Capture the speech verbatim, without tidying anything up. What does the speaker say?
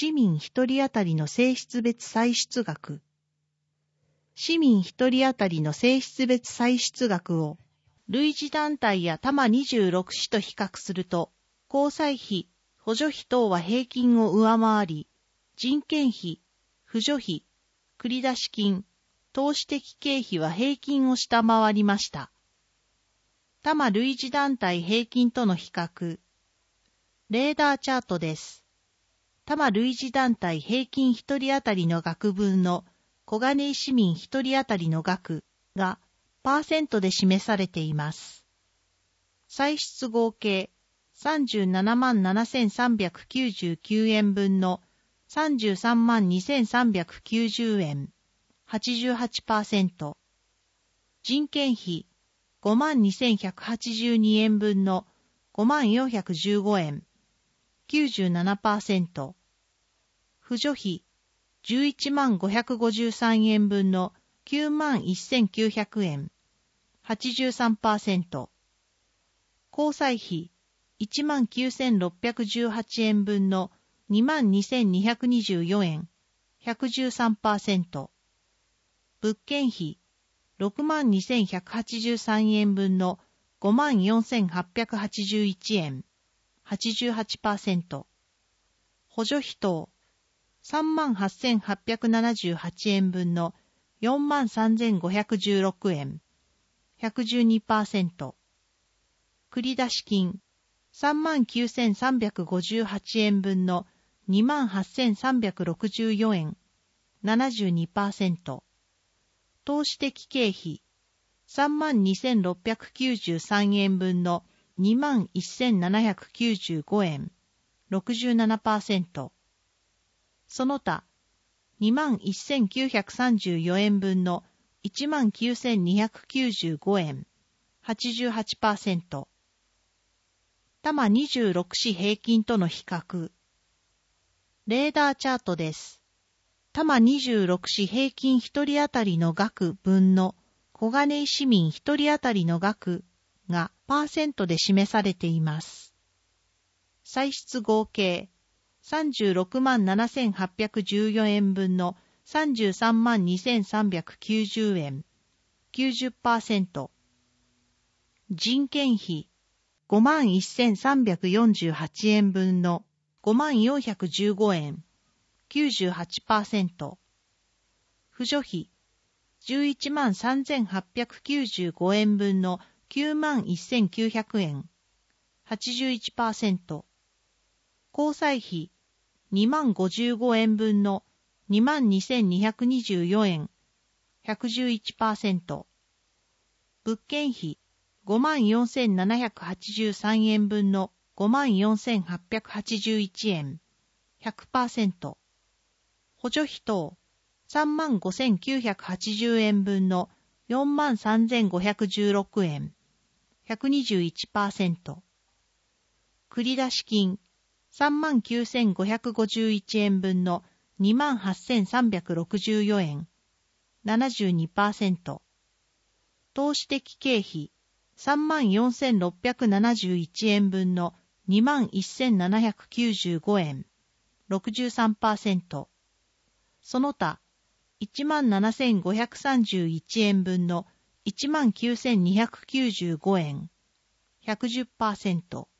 市民一人当たりの性質別歳出額。市民一人当たりの性質別歳出額を、類似団体や多摩にじゅうろく市と比較すると、交際費、補助費等は平均を上回り、人件費、扶助費、繰出金、投資的経費は平均を下回りました。多摩類似団体平均との比較。レーダーチャートです。多摩類似団体平均一人当たりの額分の小金井市民一人当たりの額がパーセントで示されています。歳出合計さんじゅうななまんななせんさんびゃくきゅうじゅうきゅうえん分のさんじゅうさんまんにせんさんびゃくきゅうじゅうえん、はちじゅうはちパーセント。人件費ごまんにせんひゃくはちじゅうにえん分のごまんよんひゃくじゅうごえん、きゅうじゅうななパーセント。扶助費じゅういちまんごひゃくごじゅうさんえん分のきゅうまんせんきゅうひゃくえん、はちじゅうさんパーセント。交際費いちまんきゅうせんろっぴゃくじゅうはちえん分のにまんにせんにひゃくにじゅうよえん、ひゃくじゅうさんパーセント。物件費ろくまんにせんひゃくはちじゅうさんえん分のごまんよんせんはっぴゃくはちじゅういちえん、はちじゅうはちパーセント。補助費等さんまんはっせんはっぴゃくななじゅうはちえん分のよんまんさんぜんごひゃくじゅうろくえん、ひゃくじゅうにパーセント。繰出金さんまんきゅうせんさんびゃくごじゅうはちえん分のにまんはっせんさんびゃくろくじゅうよえん、ななじゅうにパーセント。投資的経費さんまんにせんろっぴゃくきゅうじゅうさんえん分のにまんせんななひゃくきゅうじゅうごえん、ろくじゅうななパーセント。その他、にまんせんきゅうひゃくさんじゅうよえん分のいちまんきゅうせんにひゃくきゅうじゅうごえん、はちじゅうはちパーセント。多摩にじゅうろく市平均との比較。レーダーチャートです。多摩にじゅうろく市平均一人当たりの額分の小金井市民一人当たりの額がパーセントで示されています。歳出合計さんじゅうろくまんななせんはっぴゃくじゅうよえん分のさんじゅうさんまんにせんさんびゃくきゅうじゅうえん、きゅうじゅっパーセント。人件費ごまんせんさんびゃくよんじゅうはちえん分のごまんよんひゃくじゅうごえん、きゅうじゅうはちパーセント。扶助費じゅういちまんさんぜんはっぴゃくきゅうじゅうごえん分のきゅうまんせんきゅうひゃくえん、はちじゅういちパーセント。交際費にまんごじゅうごえん分のにまんにせんにひゃくにじゅうよえん、ひゃくじゅういちパーセント。物件費ごまんよんせんななひゃくはちじゅうさんえん分のごまんよんせんはっぴゃくはちじゅういちえん、ひゃくパーセント。補助費等さんまんごせんきゅうひゃくはちじゅうえん分のよんまんさんぜんごひゃくじゅうろくえん、ひゃくにじゅういちパーセント。繰出金さんまんきゅうせんごひゃくごじゅういちえん分のにまんはっせんさんびゃくろくじゅうよえん、ななじゅうにパーセント。投資的経費さんまんよんせんろっぴゃくななじゅういちえん分のにまんせんななひゃくきゅうじゅうごえん、ろくじゅうさんパーセント。その他、いちまんななせんごひゃくさんじゅういちえん分のいちまんきゅうせんにひゃくきゅうじゅうごえん、ひゃくじゅっパーセント。